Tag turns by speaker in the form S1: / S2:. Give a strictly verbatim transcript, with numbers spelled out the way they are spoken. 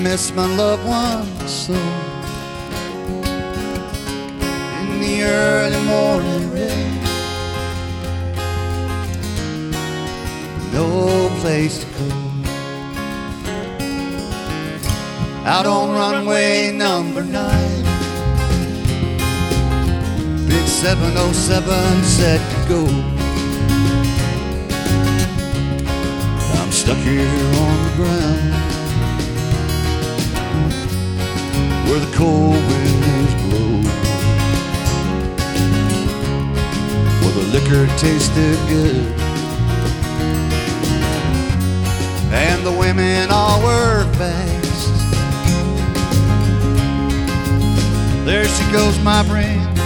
S1: Miss my loved one so. In the early morning rain, no place to go. Out on runway number nine, big seven oh seven set to go. I'm stuck here on the ground where the cold winds blow, where the liquor tasted good and the women all were fast. There she goes, my brain,